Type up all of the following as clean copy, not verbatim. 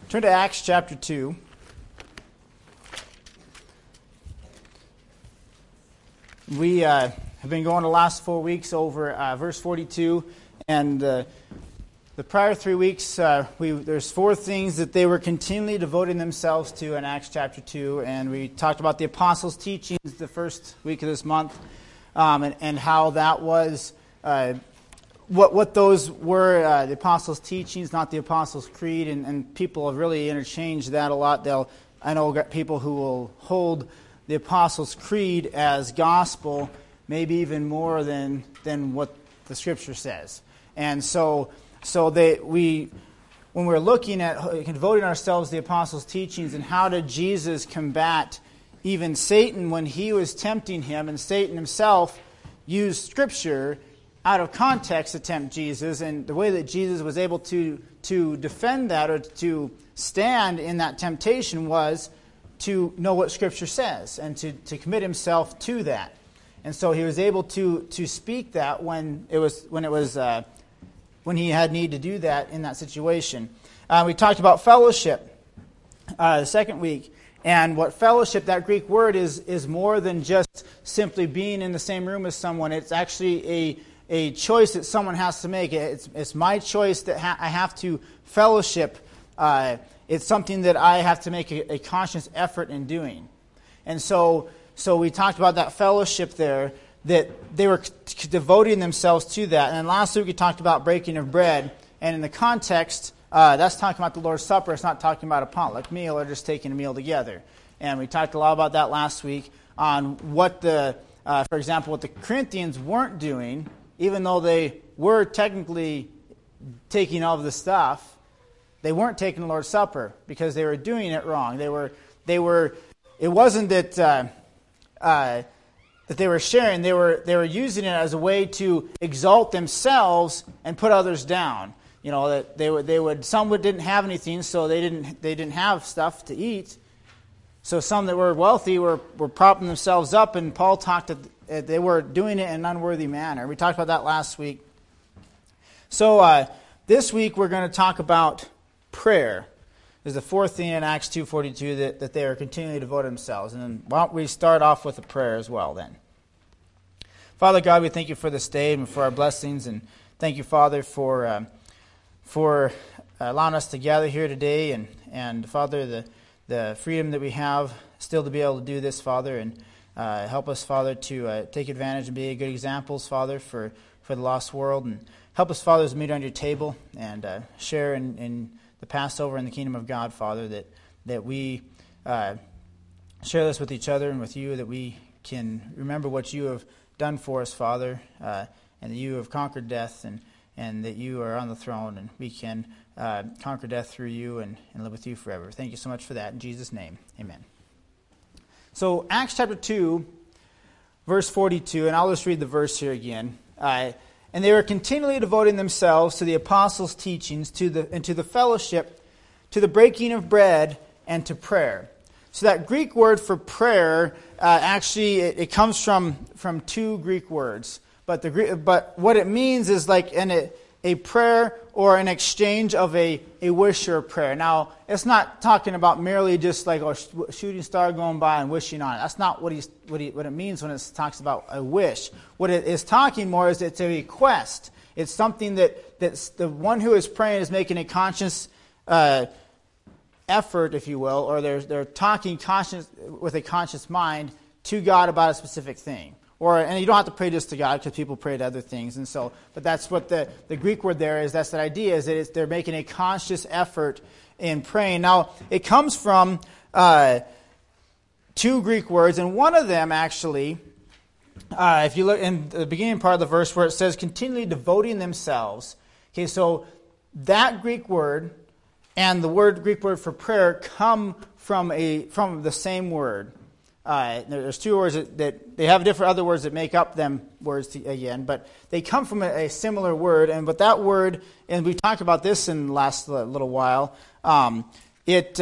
Turn to Acts chapter 2. We have been going the last 4 weeks over verse 42, and the prior 3 weeks, there's 4 things that they were continually devoting themselves to in Acts chapter 2, and we talked about the apostles' teachings the first week of this month, and how that was what those were, the apostles' teachings, not the apostles' creed, and people have really interchanged that a lot. I know people who will hold the apostles' creed as gospel, maybe even more than what the Scripture says. And so when we're looking at devoting ourselves to the apostles' teachings and how did Jesus combat even Satan when he was tempting him, and Satan himself used Scripture out of context to tempt Jesus, and the way that Jesus was able to defend that or to stand in that temptation was to know what Scripture says and to commit himself to that. And so he was able to speak that when he had need to do that in that situation. We talked about fellowship the second week, and what fellowship, that Greek word, is more than just simply being in the same room as someone. It's actually a choice that someone has to make. It's my choice that I have to fellowship. It's something that I have to make a conscious effort in doing. And so we talked about that fellowship there, that they were devoting themselves to that. And then last week we talked about breaking of bread. And in the context, that's talking about the Lord's Supper. It's not talking about a potluck meal or just taking a meal together. And we talked a lot about that last week on what for example, what the Corinthians weren't doing, even though they were technically taking all of the stuff. They weren't taking the Lord's Supper because they were doing it wrong. They were. It wasn't that that they were sharing. They were using it as a way to exalt themselves and put others down. You know, that they would. Some didn't have anything, so they didn't have stuff to eat. So some that were wealthy were propping themselves up, and Paul talked that they were doing it in an unworthy manner. We talked about that last week. So this week we're going to talk about prayer. There's the fourth thing in Acts 2:42 that they are continually devoted themselves. And then why don't we start off with a prayer as well then. Father God, we thank you for this day and for our blessings, and thank you, Father, for allowing us to gather here today, and Father, the freedom that we have still to be able to do this, Father, and help us, Father, to take advantage and be good examples, Father, for the lost world, and help us, Father, as we meet on your table and share in the Passover and the kingdom of God, Father, that we share this with each other and with you, that we can remember what you have done for us, Father, and that you have conquered death, and that you are on the throne, and we can conquer death through you and live with you forever. Thank you so much for that. In Jesus' name, amen. So Acts chapter 2, verse 42, and I'll just read the verse here again. And they were continually devoting themselves to the apostles' teachings, to the fellowship, to the breaking of bread, and to prayer. So that Greek word for prayer, actually, it comes from 2 Greek words. But what it means is like a prayer or an exchange of a wish or a prayer. Now, it's not talking about merely just like a shooting star going by and wishing on it. That's not what it means when it talks about a wish. What it is talking more is it's a request. It's something that's the one who is praying is making a conscious effort, if you will, or they're talking with a conscious mind to God about a specific thing. And you don't have to pray just to God because people pray to other things, but that's what the Greek word there is. That's the idea, is that they're making a conscious effort in praying. Now, it comes from 2 Greek words, and one of them actually, if you look in the beginning part of the verse where it says continually devoting themselves. Okay, so that Greek word and the Greek word for prayer come from the same word. There's 2 words that they have different other words that make up them words again, but they come from a similar word. But that word, and we talked about this in the last little while, it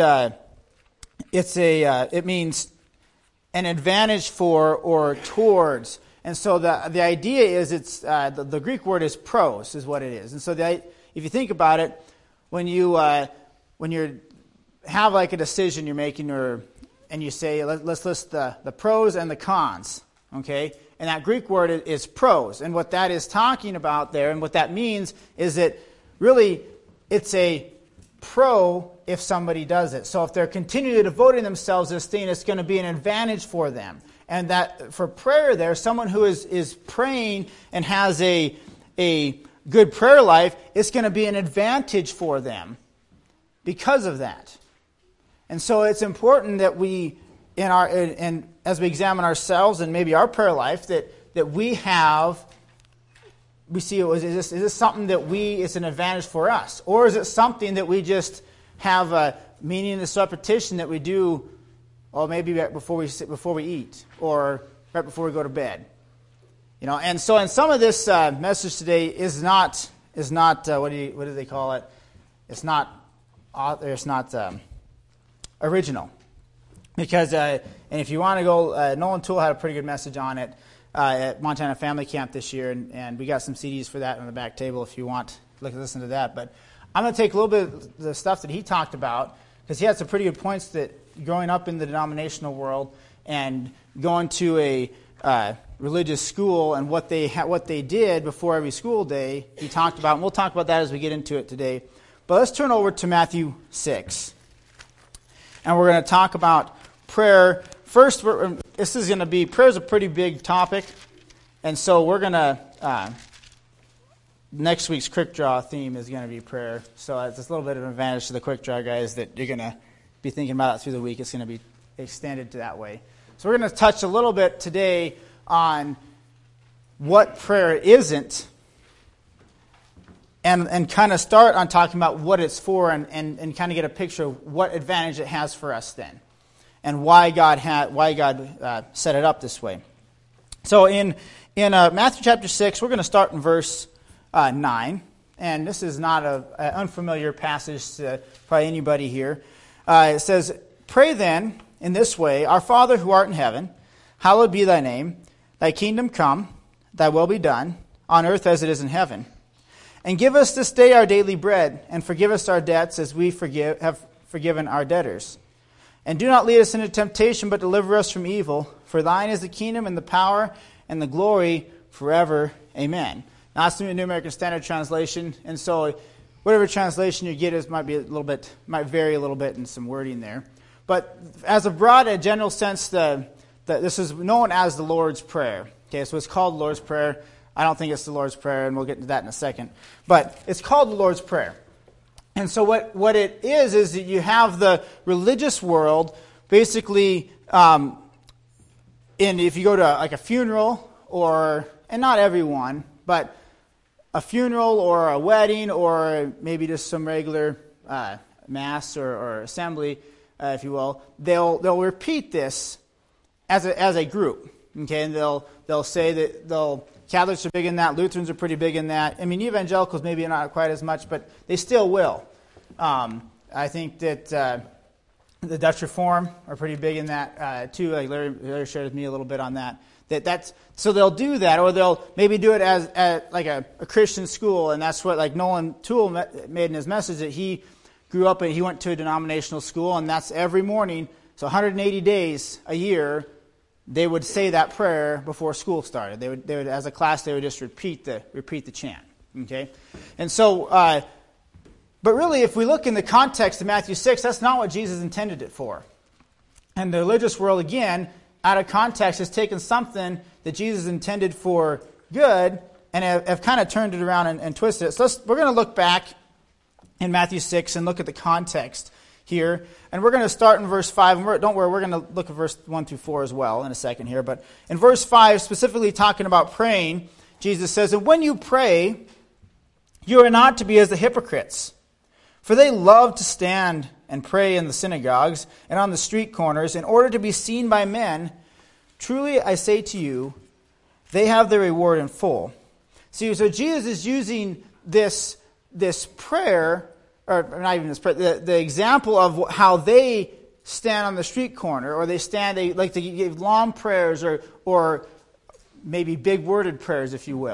means an advantage for or towards. And so the idea is it's the Greek word is pros is what it is. And so if you think about it, when you're have like a decision you're making, and you say, let's list the pros and the cons, okay? And that Greek word is pros. And what that is talking about there, and what that means, is that really it's a pro if somebody does it. So if they're continually devoting themselves to this thing, it's going to be an advantage for them. And that for prayer there, someone who is praying and has a good prayer life, it's going to be an advantage for them because of that. And so it's important that we, as we examine ourselves and maybe our prayer life, that we see, is this something that is an advantage for us? Or is it something that we just have a meaningless repetition that we do, maybe right before we eat, or right before we go to bed? And so, and some of this message today is not what do they call it? It's not original, because and if you want to go, Nolan Toole had a pretty good message on it at Montana Family Camp this year, and we got some CDs for that on the back table if you want to listen to that. But I'm going to take a little bit of the stuff that he talked about, because he had some pretty good points that growing up in the denominational world and going to a religious school and what they did before every school day, he talked about, and we'll talk about that as we get into it today. But let's turn over to Matthew 6. And we're going to talk about prayer. First, prayer is a pretty big topic. And so we're going to, next week's Quick Draw theme is going to be prayer. So it's a little bit of an advantage to the Quick Draw guys that you're going to be thinking about it through the week. It's going to be extended to that way. So we're going to touch a little bit today on what prayer isn't, and kind of start on talking about what it's for, and kind of get a picture of what advantage it has for us then, and why God set it up this way. So in Matthew chapter 6, we're going to start in verse 9, and this is not an unfamiliar passage to probably anybody here. It says, "Pray then in this way, Our Father who art in heaven, hallowed be thy name. Thy kingdom come, thy will be done, on earth as it is in heaven. And give us this day our daily bread, and forgive us our debts as we have forgiven our debtors. And do not lead us into temptation, but deliver us from evil. For thine is the kingdom and the power and the glory forever. Amen." Now, that's the New American Standard Translation, and so whatever translation you get might vary a little bit in some wording there. But as a general sense, this is known as the Lord's Prayer. Okay, so it's called the Lord's Prayer. I don't think it's the Lord's Prayer, and we'll get into that in a second. But it's called the Lord's Prayer. And so what it is that you have the religious world basically, and if you go to like a funeral, and not everyone, but a funeral or a wedding or maybe just some regular mass or assembly, if you will, they'll repeat this as a group. Okay, and they'll say that Catholics are big in that, Lutherans are pretty big in that. I mean, evangelicals maybe not quite as much, but they still will. I think that the Dutch Reform are pretty big in that too. Like Larry shared with me a little bit on that. So they'll do that, or they'll maybe do it as like a Christian school, and that's what like Nolan Toole made in his message, that he grew up and he went to a denominational school, and that's every morning. So 180 days a year, they would say that prayer before school started. They would as a class, they would just repeat the chant. Okay, and so, but really, if we look in the context of Matthew 6, that's not what Jesus intended it for. And the religious world, again, out of context, has taken something that Jesus intended for good and have kind of turned it around and twisted it. So we're going to look back in Matthew 6 and look at the context here. And we're going to start in verse 5. And don't worry, we're going to look at verse 1 through 4 as well in a second here. But in verse 5, specifically talking about praying, Jesus says, "And when you pray, you are not to be as the hypocrites, for they love to stand and pray in the synagogues and on the street corners in order to be seen by men. Truly I say to you, they have their reward in full." See, so Jesus is using this prayer, or not even this prayer, the example of how they stand on the street corner, or they like to give long prayers or maybe big worded prayers, if you will.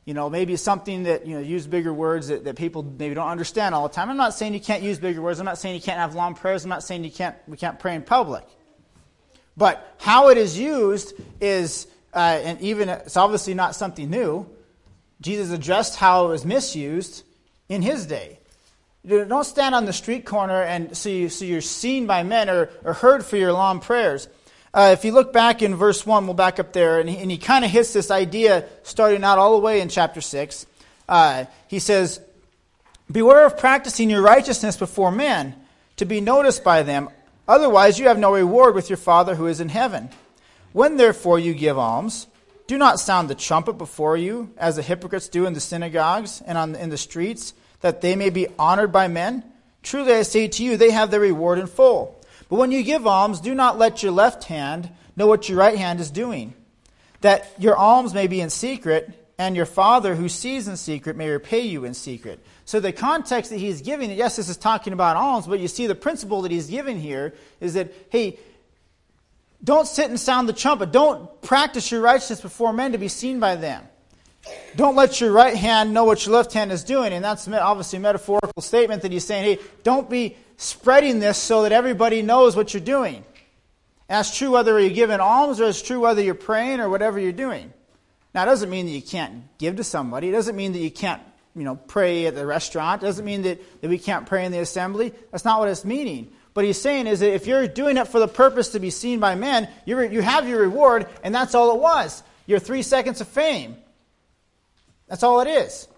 maybe something that, use bigger words that people maybe don't understand all the time. I'm not saying you can't use bigger words. I'm not saying you can't have long prayers. I'm not saying we can't pray in public. But how it is used is, and even it's obviously not something new. Jesus addressed how it was misused in his day. Don't stand on the street corner and so you're seen by men or heard for your long prayers. If you look back in verse 1, we'll back up there, and he kind of hits this idea starting out all the way in chapter 6. He says, "Beware of practicing your righteousness before men, to be noticed by them. Otherwise you have no reward with your Father who is in heaven. When therefore you give alms, do not sound the trumpet before you, as the hypocrites do in the synagogues and in the streets, that they may be honored by men. Truly I say to you, they have their reward in full. But when you give alms, do not let your left hand know what your right hand is doing, that your alms may be in secret, and your Father who sees in secret may repay you in secret." So the context that he's giving, yes, this is talking about alms, but you see the principle that he's giving here is that, hey, don't sit and sound the trumpet. Don't practice your righteousness before men to be seen by them. Don't let your right hand know what your left hand is doing. And that's obviously a metaphorical statement that he's saying, hey, don't be spreading this so that everybody knows what you're doing. And that's true whether you're giving alms, or it's true whether you're praying or whatever you're doing. Now, it doesn't mean that you can't give to somebody. It doesn't mean that you can't pray at the restaurant. It doesn't mean that we can't pray in the assembly. That's not what it's meaning. What he's saying is that if you're doing it for the purpose to be seen by men, you have your reward, and that's all it was. Your 3 seconds of fame. That's all it is.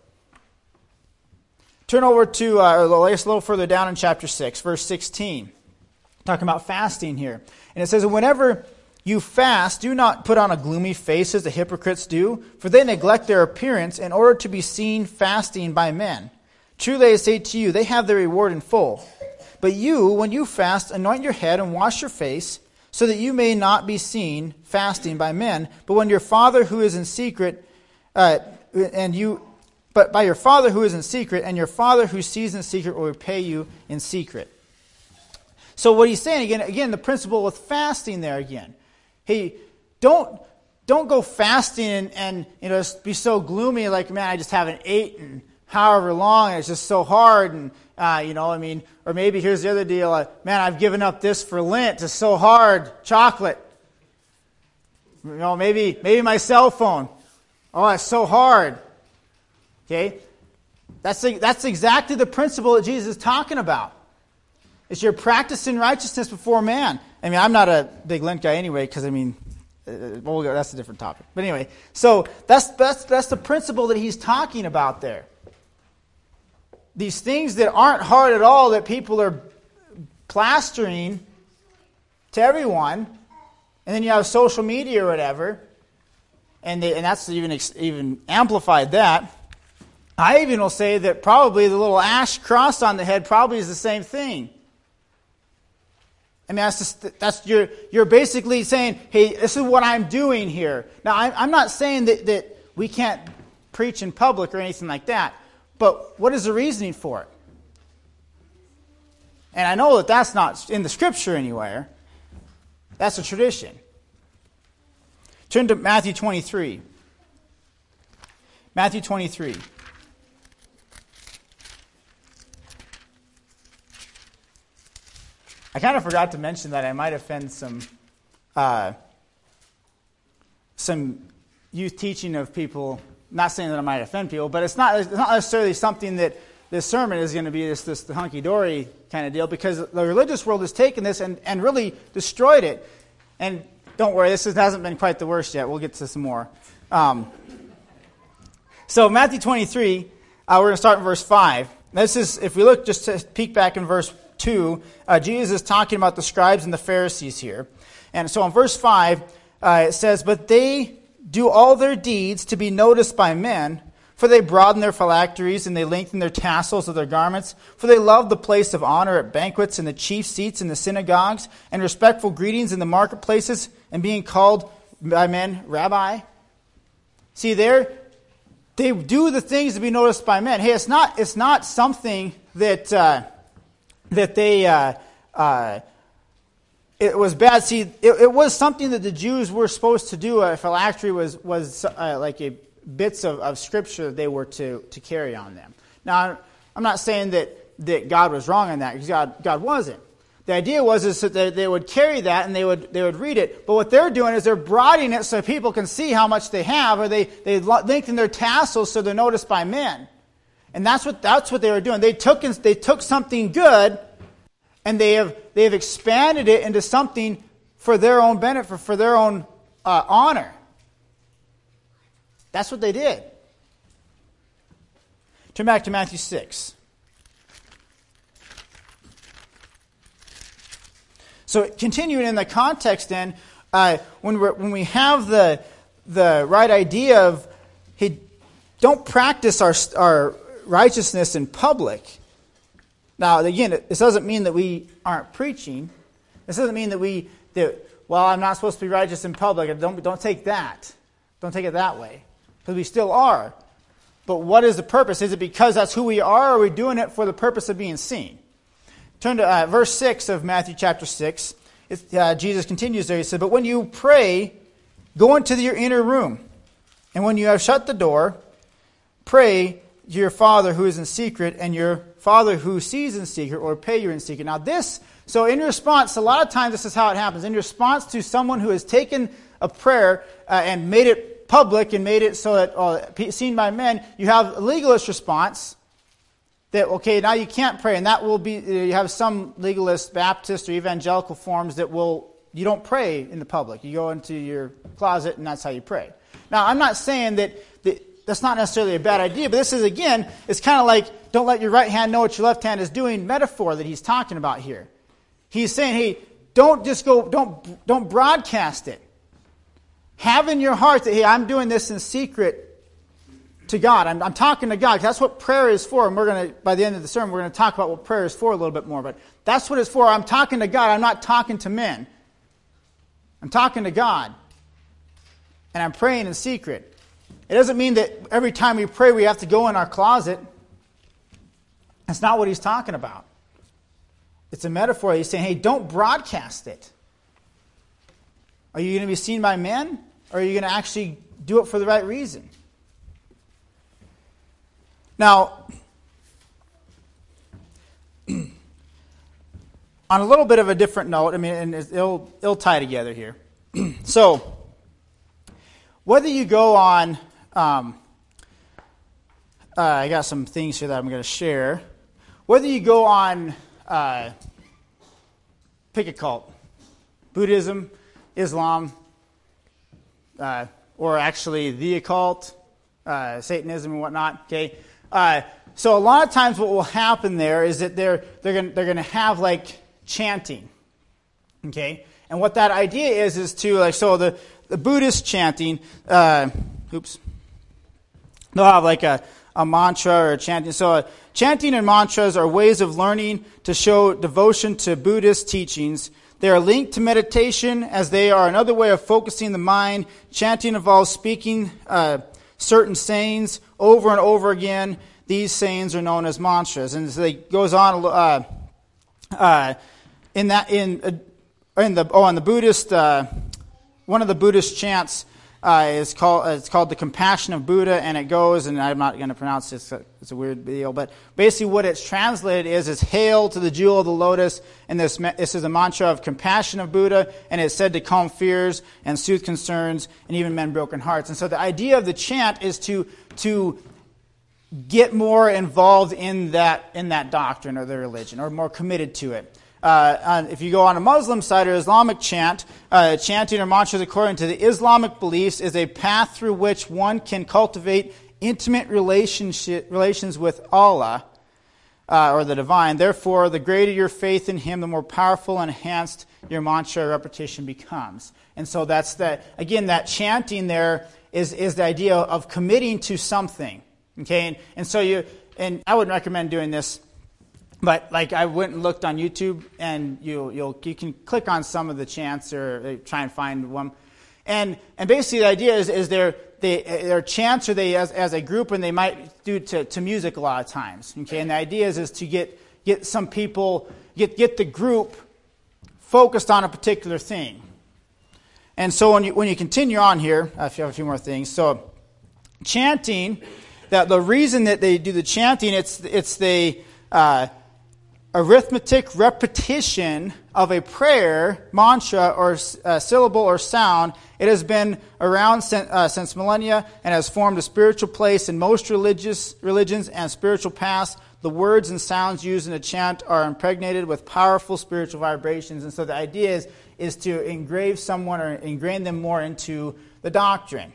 Turn over to, a little further down in chapter 6, verse 16. Talking about fasting here. And it says, "Whenever you fast, do not put on a gloomy face as the hypocrites do, for they neglect their appearance in order to be seen fasting by men. Truly I say to you, they have their reward in full. But you, when you fast, anoint your head and wash your face, so that you may not be seen fasting by men, but when your Father who is in secret, but by your Father who is in secret, and your Father who sees in secret will repay you in secret." So what he's saying again, the principle with fasting there again. Hey, don't go fasting and just be so gloomy, like, man, I just haven't eaten however long, and it's just so hard, and or maybe here's the other deal, man, I've given up this for Lent, it's so hard, chocolate. Maybe my cell phone. Oh, it's so hard. Okay? That's exactly the principle that Jesus is talking about. It's you're practicing righteousness before man. I mean, I'm not a big Lent guy anyway, because that's a different topic. But anyway, so that's the principle that he's talking about there. These things that aren't hard at all that people are plastering to everyone, and then you have social media or whatever, and that's even amplified that. I even will say that probably the little ash cross on the head probably is the same thing. I mean, you're basically saying, hey, this is what I'm doing here. Now, I'm not saying that we can't preach in public or anything like that, but what is the reasoning for it? And I know that that's not in the Scripture anywhere. That's a tradition. Turn to Matthew 23. Matthew 23. I kind of forgot to mention that I might offend some youth teaching of people. Not saying that I might offend people, but it's not necessarily something that this sermon is going to be this hunky-dory kind of deal, because the religious world has taken this and really destroyed it. And don't worry, this hasn't been quite the worst yet. We'll get to some more. So Matthew 23, we're going to start in verse 5. This is, if we look just to peek back in verse 2, Jesus is talking about the scribes and the Pharisees here. And so in verse 5, it says, "But they do all their deeds to be noticed by men, for they broaden their phylacteries and they lengthen their tassels of their garments. For they love the place of honor at banquets and the chief seats in the synagogues and respectful greetings in the marketplaces and being called by men Rabbi." See there, they do the things to be noticed by men. Hey, it's not something that it was bad. See, it was something that the Jews were supposed to do. A phylactery was like a bits of Scripture that they were to carry on them. Now, I'm not saying that God was wrong on that, because God wasn't. The idea was that they would carry that and they would read it, but what they're doing is they're broadening it so people can see how much they have, or they lengthen their tassels so they're noticed by men. And that's what they were doing. They took something good and they have expanded it into something for their own benefit, for their own honor. That's what they did. Turn back to Matthew 6. So continuing in the context then, when we have the right idea of, hey, don't practice our righteousness in public. Now, again, this doesn't mean that we aren't preaching. This doesn't mean that I'm not supposed to be righteous in public. Don't take that. Don't take it that way. Because we still are. But what is the purpose? Is it because that's who we are, or are we doing it for the purpose of being seen? Turn to verse 6 of Matthew chapter 6. Jesus continues there. He said, "But when you pray, go into your inner room. And when you have shut the door, pray to your Father who is in secret, and your Father who sees in secret, or pay you in secret." Now so in response, a lot of times this is how it happens. In response to someone who has taken a prayer and made it public and made it so that seen by men, you have a legalist response. That, okay, now you can't pray, and that will be, you have some legalist, Baptist, or evangelical forms that you don't pray in the public. You go into your closet, and that's how you pray. Now, I'm not saying that's not necessarily a bad idea, but this is, again, it's kind of like, don't let your right hand know what your left hand is doing metaphor that he's talking about here. He's saying, hey, don't broadcast it. Have in your heart that, hey, I'm doing this in secret to God. I'm talking to God. That's what prayer is for. And we're going to, by the end of the sermon, we're going to talk about what prayer is for a little bit more. But that's what it's for. I'm talking to God. I'm not talking to men. I'm talking to God. And I'm praying in secret. It doesn't mean that every time we pray we have to go in our closet. That's not what he's talking about. It's a metaphor. He's saying, hey, don't broadcast it. Are you going to be seen by men? Or are you going to actually do it for the right reason? Now, on a little bit of a different note, and it'll tie together here. So, whether you go on, I got some things here that I'm going to share. Whether you go on, pick a cult, Buddhism, Islam, or actually the occult, Satanism and whatnot, okay? So a lot of times what will happen there is that they're going to have like chanting, okay? And what that idea is to like, so the Buddhist chanting, they'll have like a mantra or a chanting. So chanting and mantras are ways of learning to show devotion to Buddhist teachings. They are linked to meditation as they are another way of focusing the mind. Chanting involves speaking certain sayings over and over again. These sayings are known as mantras, and so it goes on in the Buddhist one of the Buddhist chants is called the Compassion of Buddha, and it goes, and I'm not going to pronounce this, it's a weird deal, but basically what it's translated is hail to the jewel of the lotus, and this is a mantra of compassion of Buddha, and it's said to calm fears and soothe concerns and even mend broken hearts. And so the idea of the chant is to get more involved in that doctrine or the religion, or more committed to it. If you go on a Muslim side or Islamic chant, chanting or mantras according to the Islamic beliefs is a path through which one can cultivate intimate relations with Allah, or the divine. Therefore, the greater your faith in Him, the more powerful and enhanced your mantra or repetition becomes. And so that's that chanting there is the idea of committing to something. Okay, and so and I wouldn't recommend doing this. But like I went and looked on YouTube, and you can click on some of the chants or try and find one, and basically the idea is they're chants, or they as a group, and they might do to music a lot of times. Okay, and the idea is to get some people get the group focused on a particular thing. And so when you continue on here, I have a few more things. So chanting, that the reason that they do the chanting, it's the arithmetic repetition of a prayer, mantra, or syllable or sound. It has been around since millennia and has formed a spiritual place in most religions and spiritual paths. The words and sounds used in a chant are impregnated with powerful spiritual vibrations. And so the idea is to engrave someone or ingrain them more into the doctrine.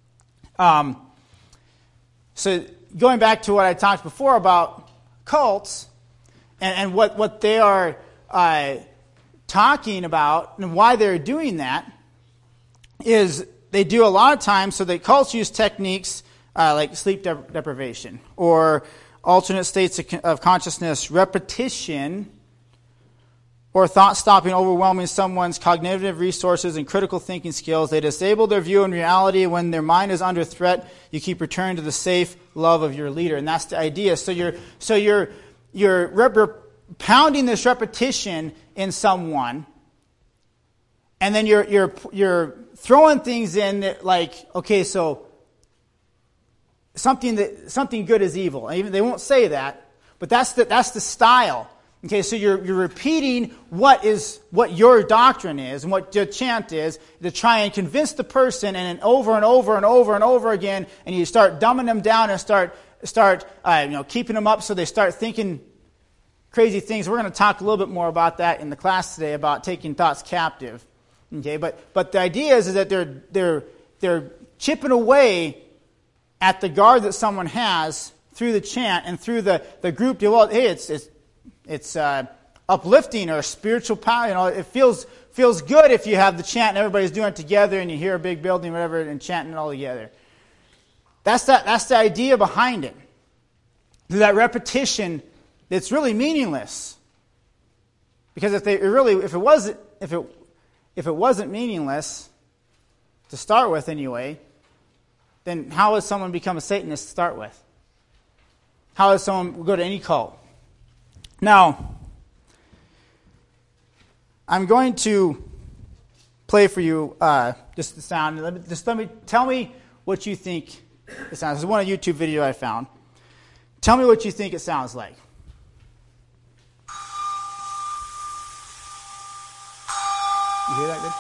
So going back to what I talked before about cults and what they are talking about and why they're doing that is they do a lot of times, so the cults use techniques like sleep deprivation or alternate states of consciousness, repetition, or thought-stopping, overwhelming someone's cognitive resources and critical thinking skills. They disable their view in reality. When their mind is under threat, you keep returning to the safe love of your leader. And that's the idea. So you're pounding this repetition in someone, and then you're throwing things in that, like, okay, so something good is evil. Even they won't say that, but that's the style. Okay, so you're repeating what your doctrine is and what your chant is to try and convince the person, and then over and over and over and over again, and you start dumbing them down and start keeping them up so they start thinking crazy things. We're going to talk a little bit more about that in the class today, about taking thoughts captive. Okay, but the idea is that they're chipping away at the guard that someone has through the chant and through the group. Well, hey, it's uplifting or spiritual power. It feels good if you have the chant and everybody's doing it together and you hear a big building, whatever, and chanting it all together. That's the idea behind it. That repetition that's really meaningless. Because if it wasn't meaningless to start with anyway, then how would someone become a Satanist to start with? How would someone go to any cult? Now, I'm going to play for you just the sound. Tell me what you think it sounds. This is one YouTube video I found. Tell me what you think it sounds like. You hear that good?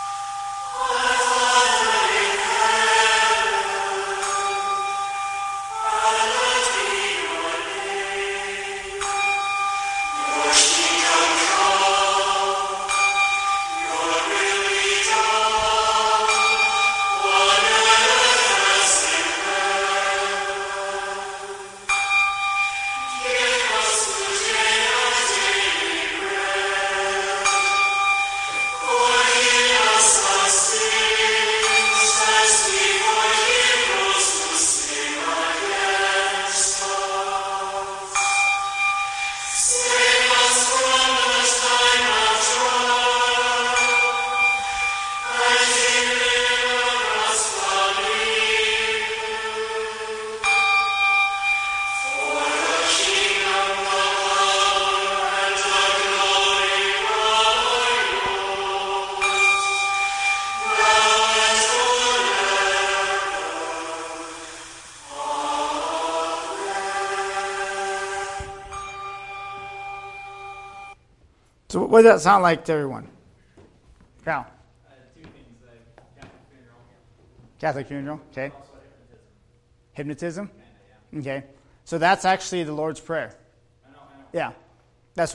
So what does that sound like to everyone? Cal? Two things, Catholic funeral. Catholic funeral, okay. Also Hypnotism? yeah. Okay. So that's actually the Lord's Prayer. I know. Yeah. It's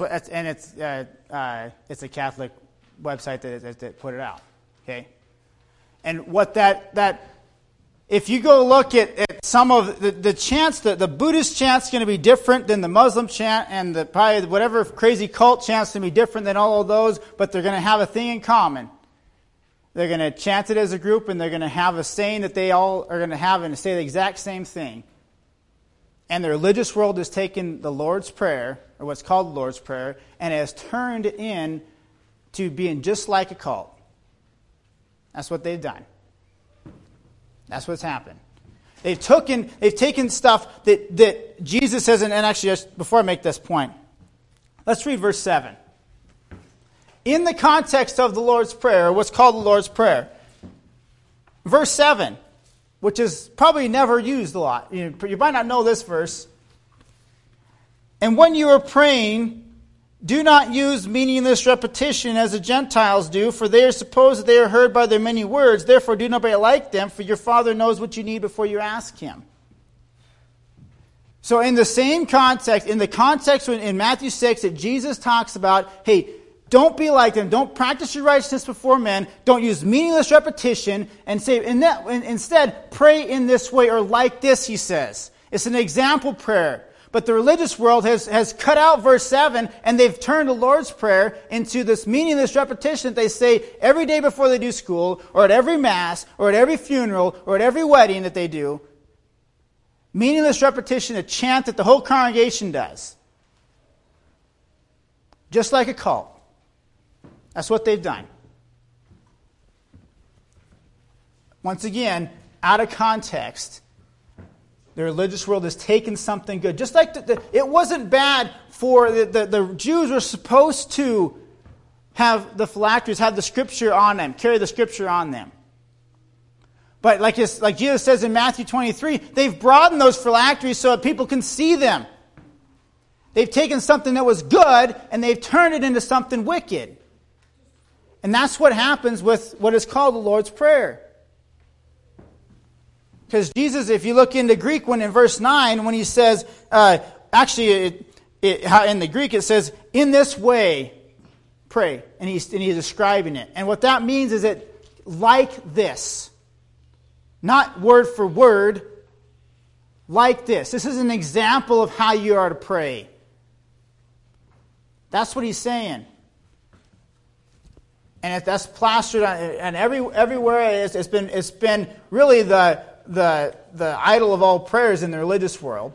a Catholic website that put it out. Okay. And what that if you go look at some of the chants, the Buddhist chant's going to be different than the Muslim chant, and probably whatever crazy cult chant's going to be different than all of those, but they're going to have a thing in common. They're going to chant it as a group, and they're going to have a saying that they all are going to have and say the exact same thing. And the religious world has taken the Lord's Prayer, or what's called the Lord's Prayer, and has turned it in to being just like a cult. That's what they've done. That's what's happened. They've taken stuff that Jesus says, and actually, just before I make this point, let's read verse 7. In the context of the Lord's Prayer, what's called the Lord's Prayer, verse 7, which is probably never used a lot. You might not know this verse. And when you are praying, do not use meaningless repetition as the Gentiles do, for they are supposed that they are heard by their many words. Therefore, do not be like them, for your Father knows what you need before you ask Him. So in the same context, in the context in Matthew 6 that Jesus talks about, hey, don't be like them. Don't practice your righteousness before men. Don't use meaningless repetition. And say, instead, pray in this way or like this, he says. It's an example prayer. But the religious world has cut out verse 7, and they've turned the Lord's Prayer into this meaningless repetition that they say every day before they do school, or at every Mass, or at every funeral, or at every wedding that they do. Meaningless repetition, a chant that the whole congregation does. Just like a cult. That's what they've done. Once again, out of context, the religious world has taken something good. Just like it wasn't bad for the Jews were supposed to have the phylacteries, have the Scripture on them, carry the Scripture on them. But like Jesus says in Matthew 23, they've broadened those phylacteries so that people can see them. They've taken something that was good and they've turned it into something wicked. And that's what happens with what is called the Lord's Prayer. Because Jesus, if you look into Greek, when in verse 9, when he says, in the Greek it says, in this way, pray. And he's describing it. And what that means is that like this. Not word for word, like this. This is an example of how you are to pray. That's what he's saying. And if that's plastered on, and everywhere it's been really the idol of all prayers in the religious world,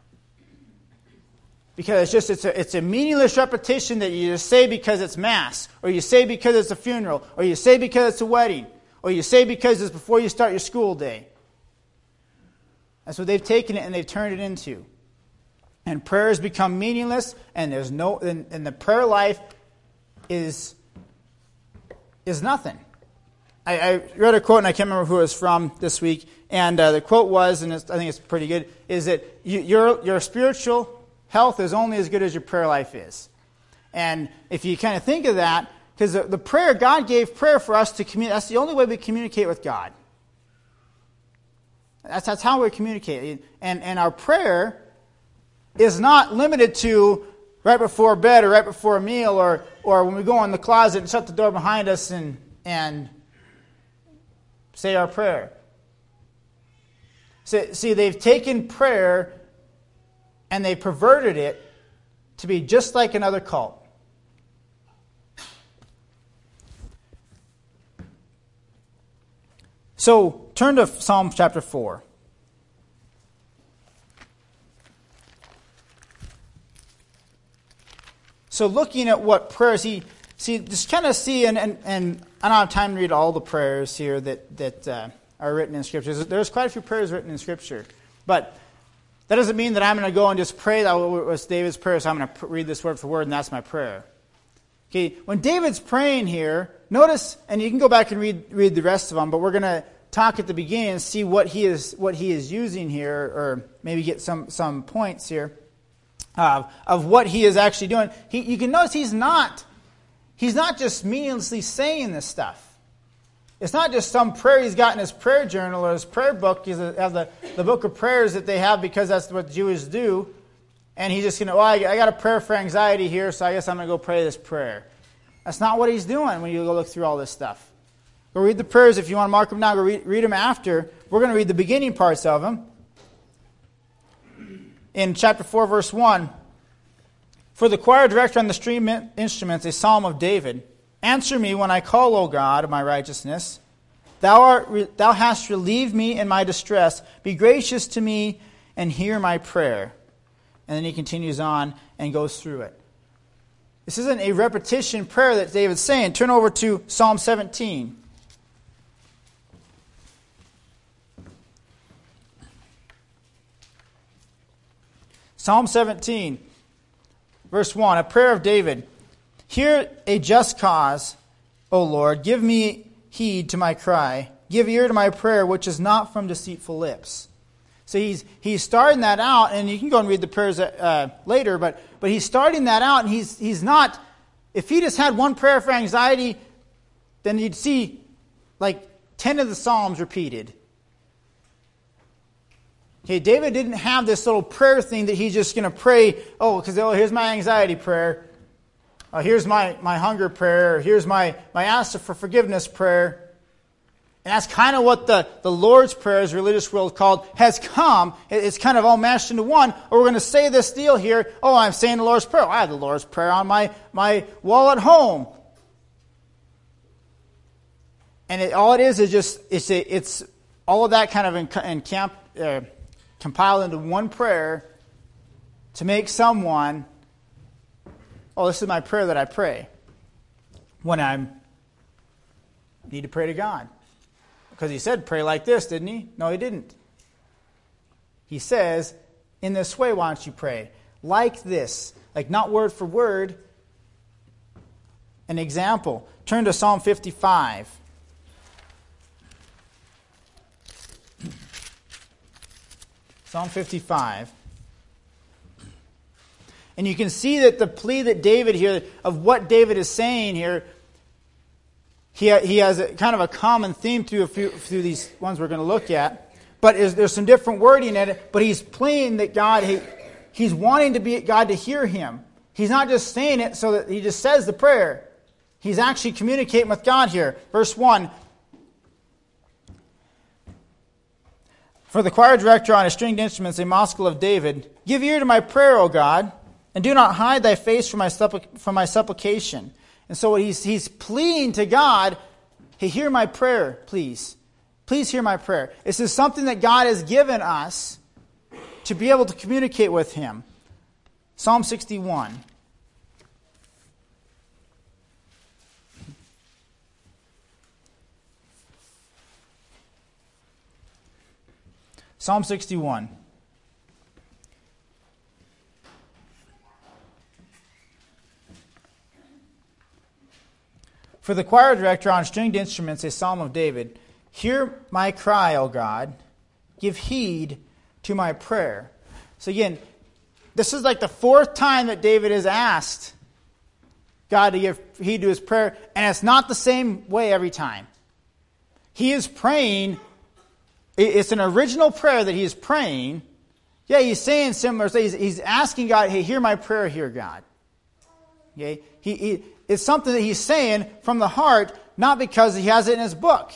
because it's a meaningless repetition that you just say because it's Mass, or you say because it's a funeral, or you say because it's a wedding, or you say because it's before you start your school day. That's what they've taken it and they've turned it into, and prayer has become meaningless, and and the prayer life is nothing. I read a quote, and I can't remember who it was from this week, and the quote was, and I think it's pretty good, is that your spiritual health is only as good as your prayer life is. And if you kind of think of that, because the prayer, God gave prayer for us to communicate. That's the only way we communicate with God. That's how we communicate. And our prayer is not limited to right before bed or right before a meal or when we go in the closet and shut the door behind us and say our prayer. See, they've taken prayer and they perverted it to be just like another cult. So, turn to Psalm chapter 4. So, looking at what prayers just kind of see, and I don't have time to read all the prayers here that are written in Scripture. There's quite a few prayers written in Scripture. But that doesn't mean that I'm going to go and just pray. That was David's prayer, so I'm going to read this word for word, and that's my prayer. Okay, when David's praying here, notice, and you can go back and read the rest of them, but we're going to talk at the beginning and see what he is using here, or maybe get some points here of what he is actually doing. You can notice he's not just meaninglessly saying this stuff. It's not just some prayer he's got in his prayer journal or his prayer book. He has the book of prayers that they have because that's what Jews do. And he's just going to, I got a prayer for anxiety here, so I guess I'm going to go pray this prayer. That's not what he's doing when you go look through all this stuff. Go read the prayers. If you want to mark them now, go read them after. We're going to read the beginning parts of them. In chapter 4, verse 1, for the choir director on the string instruments, a psalm of David. Answer me when I call, O God, of my righteousness. Thou hast relieved me in my distress. Be gracious to me and hear my prayer. And then he continues on and goes through it. This isn't a repetition prayer that David's saying. Turn over to Psalm 17. Psalm 17, verse 1, a prayer of David. Hear a just cause, O Lord. Give me heed to my cry. give ear to my prayer, which is not from deceitful lips. So he's starting that out, and you can go and read the prayers later, but he's starting that out, and he's not, if he just had one prayer for anxiety, then you'd see like 10 of the Psalms repeated. Okay, David didn't have this little prayer thing that he's just going to pray, here's my anxiety prayer, here's my hunger prayer, or here's my ask for forgiveness prayer. And that's kind of what the Lord's Prayer, as religious world called, has come. It's kind of all mashed into one. Or we're going to say this deal here. Oh, I'm saying the Lord's Prayer. I have the Lord's Prayer on my wall at home. And all it is just it's all of that kind of compiled into one prayer to make someone, this is my prayer that I pray when I need to pray to God. Because he said, pray like this, didn't he? No, he didn't. He says, in this way, why don't you pray? Like this. Like not word for word. An example. Turn to Psalm 55. Psalm 55. And you can see that the plea that David here, of what David is saying here, he has a kind of a common theme through these ones we're going to look at. But there's some different wording in it. But he's pleading that God, he's wanting God to hear him. He's not just saying it so that he just says the prayer. He's actually communicating with God here. Verse 1. For the choir director on a stringed instrument, a maskil of David, give ear to my prayer, O God, and do not hide thy face from my supplication. And so he's pleading to God, hey, hear my prayer, please. Please hear my prayer. This is something that God has given us to be able to communicate with him. Psalm 61. Psalm 61. For the choir director on stringed instruments, a psalm of David, hear my cry, O God, give heed to my prayer. So again, this is like the fourth time that David has asked God to give heed to his prayer, and it's not the same way every time. He is praying, it's an original prayer that he is praying. Yeah, he's saying similar things. He's asking God, hey, hear my prayer here, God. Okay? It's something that he's saying from the heart, not because he has it in his book.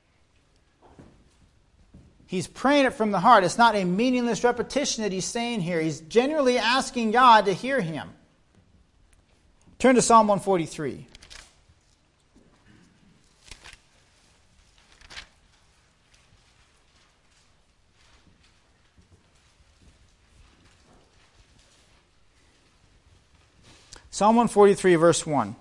He's praying it from the heart. It's not a meaningless repetition that he's saying here. He's genuinely asking God to hear him. Turn to Psalm 143. Psalm 143, verse 1.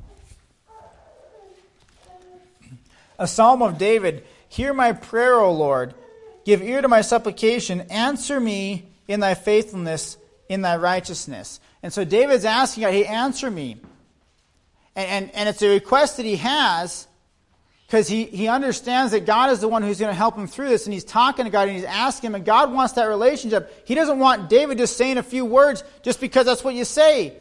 A psalm of David, hear my prayer, O Lord. Give ear to my supplication. Answer me in thy faithfulness, in thy righteousness. And so David's asking God, hey, answer me. And it's a request that he has because he understands that God is the one who's going to help him through this. And he's talking to God and he's asking him, and God wants that relationship. He doesn't want David just saying a few words just because that's what you say.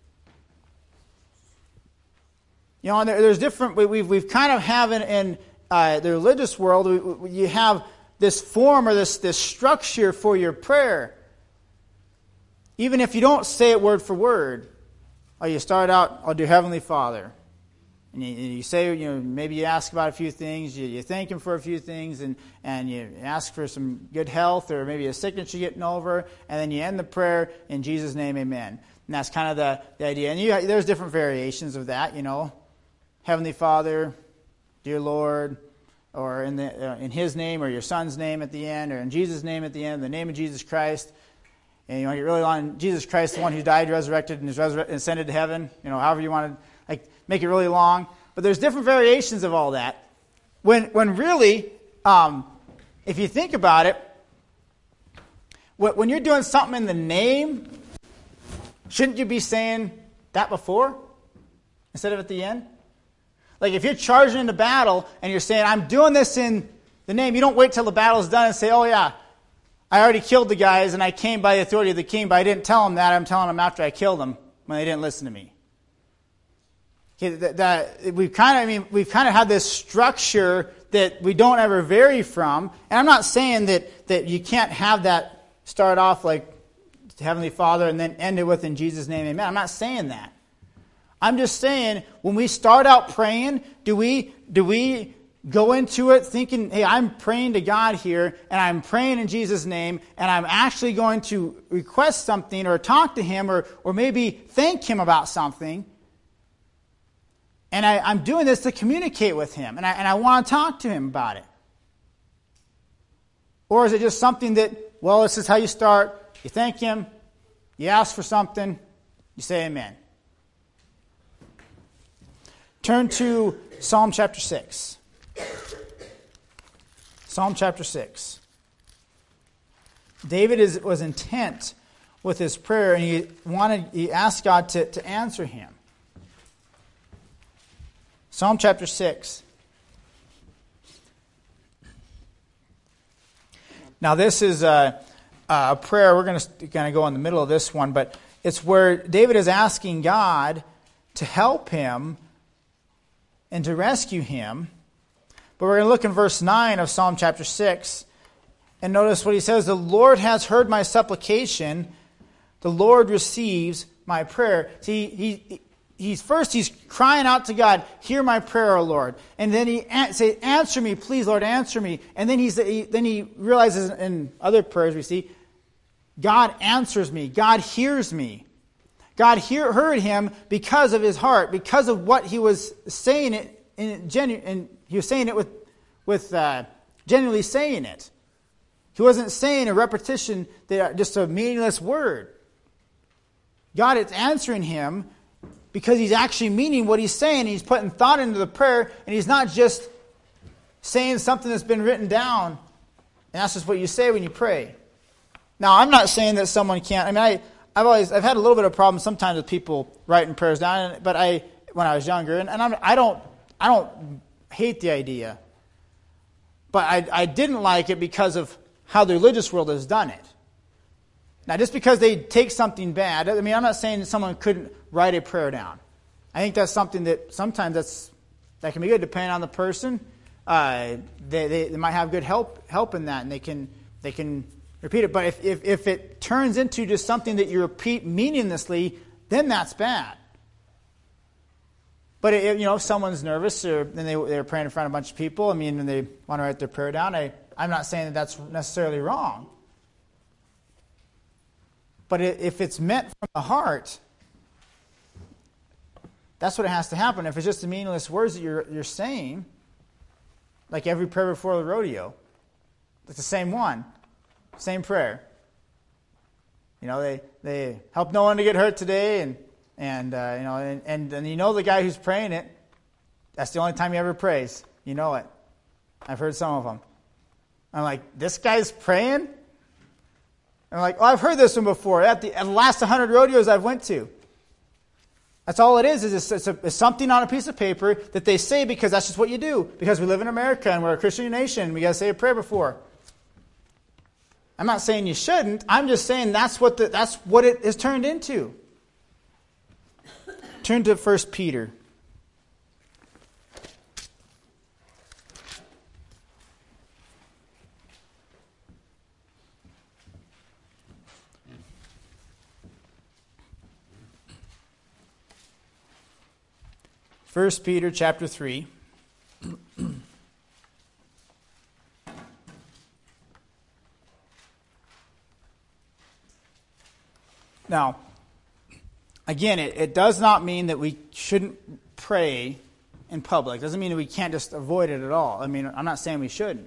You know, and there's different, we've kind of have in the religious world, you have this form or this structure for your prayer. Even if you don't say it word for word. Or you start out, oh, dear Heavenly Father. And you say, maybe you ask about a few things, you thank him for a few things, and you ask for some good health or maybe a sickness you're getting over, and then you end the prayer, in Jesus' name, amen. And that's kind of the idea. And there's different variations of that, Heavenly Father, dear Lord, or in his name or your son's name at the end, or in Jesus' name at the end, in the name of Jesus Christ. And you want to get really long, Jesus Christ, the one who died, resurrected, and ascended to heaven, however you want to make it really long. But there's different variations of all that. When really, if you think about it, when you're doing something in the name, shouldn't you be saying that before instead of at the end? Like if you're charging into battle and you're saying, I'm doing this in the name. You don't wait till the battle's done and say, oh yeah, I already killed the guys and I came by the authority of the king, but I didn't tell them that. I'm telling them after I killed them when they didn't listen to me. Okay, we've kind of had this structure that we don't ever vary from. And I'm not saying that you can't have that start off like Heavenly Father and then end it with in Jesus' name, amen. I'm not saying that. I'm just saying when we start out praying, do we go into it thinking, hey, I'm praying to God here, and I'm praying in Jesus' name, and I'm actually going to request something or talk to Him or maybe thank Him about something. And I'm doing this to communicate with Him, and I want to talk to Him about it. Or is it just something that, well, this is how you start. You thank Him, you ask for something, you say amen. Turn to Psalm chapter 6. Psalm chapter 6. David was intent with his prayer, and he asked God to answer him. Psalm chapter 6. Now this is a prayer. We're going to go in the middle of this one, but it's where David is asking God to help him and to rescue him. But we're going to look in verse 9 of Psalm chapter 6 and notice what he says. The Lord has heard my supplication. The Lord receives my prayer. See, he's crying out to God, hear my prayer, O Lord. And then he say, answer me, please, Lord, answer me. And then he realizes in other prayers we see, God answers me. God hears me. God heard him because of his heart, because of what he was saying it, and he was saying it with genuinely saying it. He wasn't saying a repetition, just a meaningless word. God is answering him because he's actually meaning what he's saying. He's putting thought into the prayer, and he's not just saying something that's been written down, and that's just what you say when you pray. Now, I'm not saying that someone can't. I mean, I've had a little bit of problem sometimes with people writing prayers down, but when I was younger, and I don't hate the idea, but I didn't like it because of how the religious world has done it. Now, just because they take something bad, I mean, I'm not saying that someone couldn't write a prayer down. I think that's something that sometimes that can be good depending on the person. They might have good help in that, and they can repeat it. But if it turns into just something that you repeat meaninglessly, then that's bad. But if someone's nervous or then they're praying in front of a bunch of people, I mean, and they want to write their prayer down, I'm not saying that that's necessarily wrong. But if it's meant from the heart, that's what it has to happen. If it's just the meaningless words that you're saying, like every prayer before the rodeo, it's the same one, same prayer. They help no one to get hurt today, and the guy who's praying it, that's the only time he ever prays. You know it. I've heard some of them. I'm like, this guy's praying? I'm like, oh, I've heard this one before at the last 100 rodeos I've went to. That's all it is it's something on a piece of paper that they say because that's just what you do. Because we live in America and we're a Christian nation and we got to say a prayer before. I'm not saying you shouldn't. I'm just saying that's what it is turned into. Turn to 1 Peter. First Peter chapter 3. Now, again, it does not mean that we shouldn't pray in public. It doesn't mean that we can't just avoid it at all. I mean, I'm not saying we shouldn't.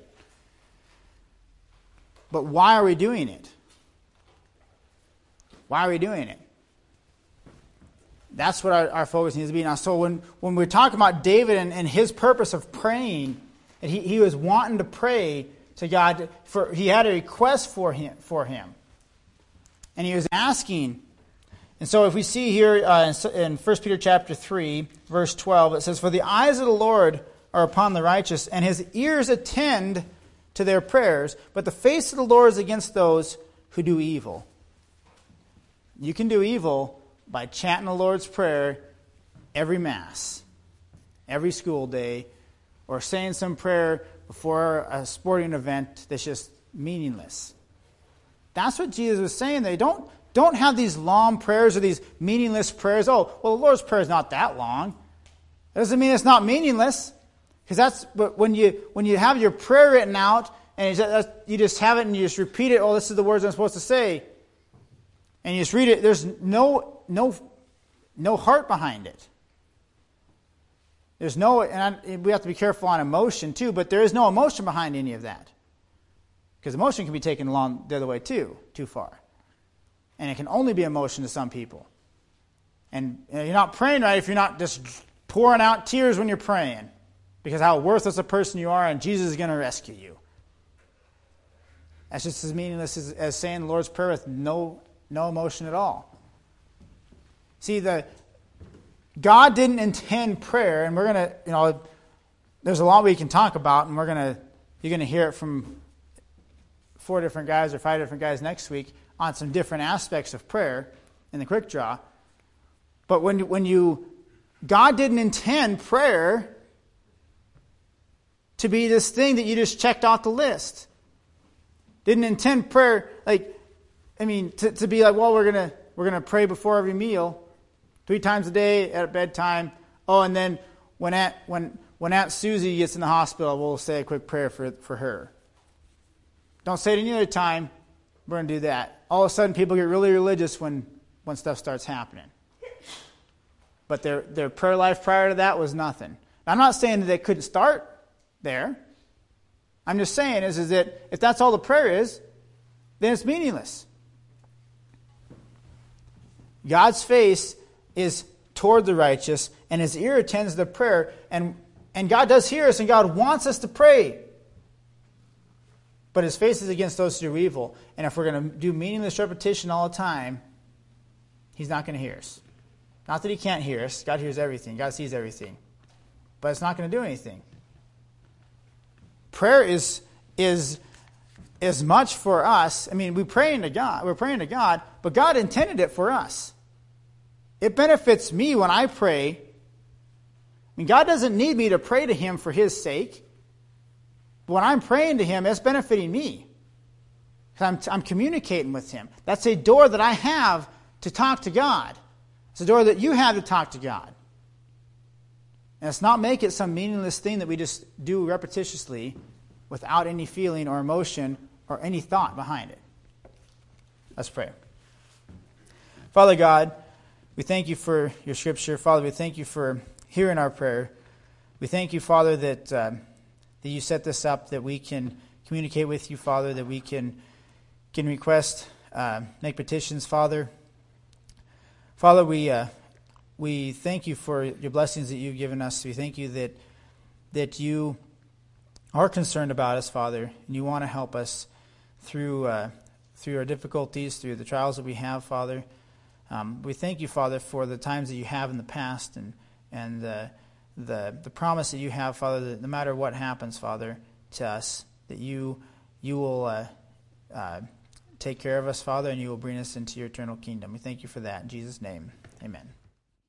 But why are we doing it? Why are we doing it? That's what our focus needs to be now. So when we're talking about David and his purpose of praying, and he was wanting to pray to God, he had a request for him. And he was asking. And so if we see here in 1 Peter chapter 3, verse 12, it says, "For the eyes of the Lord are upon the righteous, and his ears attend to their prayers, but the face of the Lord is against those who do evil. You can do evil by chanting the Lord's Prayer every Mass, every school day, or saying some prayer before a sporting event that's just meaningless. That's what Jesus was saying. They don't have these long prayers or these meaningless prayers. Oh, well, the Lord's Prayer is not that long. That doesn't mean it's not meaningless. Because that's when you have your prayer written out and you just have it and you just repeat it. Oh, this is the words I'm supposed to say, and you just read it. There's no heart behind it. There's no, and we have to be careful on emotion too. But there is no emotion behind any of that, because emotion can be taken along the other way too far, and it can only be emotion to some people. And you're not praying right if you're not just pouring out tears when you're praying, because how worthless a person you are, and Jesus is going to rescue you. That's just as meaningless as saying the Lord's Prayer with no emotion at all. See, God didn't intend prayer, and we're going to, there's a lot we can talk about, and you're going to hear it from 4 different guys or 5 different guys next week on some different aspects of prayer in the quick draw. But God didn't intend prayer to be this thing that you just checked off the list. Didn't intend prayer to be like, well, we're gonna pray before every meal, 3 times a day at bedtime. Oh, and then when Aunt Susie gets in the hospital, we'll say a quick prayer for her. Don't say it any other time. We're gonna do that. All of a sudden, people get really religious when stuff starts happening. But their prayer life prior to that was nothing. Now, I'm not saying that they couldn't start there. I'm just saying is that if that's all the prayer is, then it's meaningless. God's face is toward the righteous, and his ear attends to the prayer, and God does hear us, and God wants us to pray. But his face is against those who do evil, and if we're going to do meaningless repetition all the time, he's not going to hear us. Not that he can't hear us. God hears everything. God sees everything. But it's not going to do anything. Prayer is as much for us. I mean, we're praying to God, but God intended it for us. It benefits me when I pray. I mean, God doesn't need me to pray to him for his sake. But when I'm praying to him, it's benefiting me. Because I'm communicating with him. That's a door that I have to talk to God. It's a door that you have to talk to God. And let's not make it some meaningless thing that we just do repetitiously without any feeling or emotion or any thought behind it. Let's pray. Father God, we thank you for your scripture. Father, we thank you for hearing our prayer. We thank you, Father, that you set this up, that we can communicate with you, Father, that we can request, make petitions, Father. Father, we thank you for your blessings that you've given us. We thank you that you are concerned about us, Father, and you want to help us through our difficulties, through the trials that we have, Father. We thank you, Father, for the times that you have in the past and the promise that you have, Father, that no matter what happens, Father, to us, that you will take care of us, Father, and you will bring us into your eternal kingdom. We thank you for that. In Jesus' name, amen.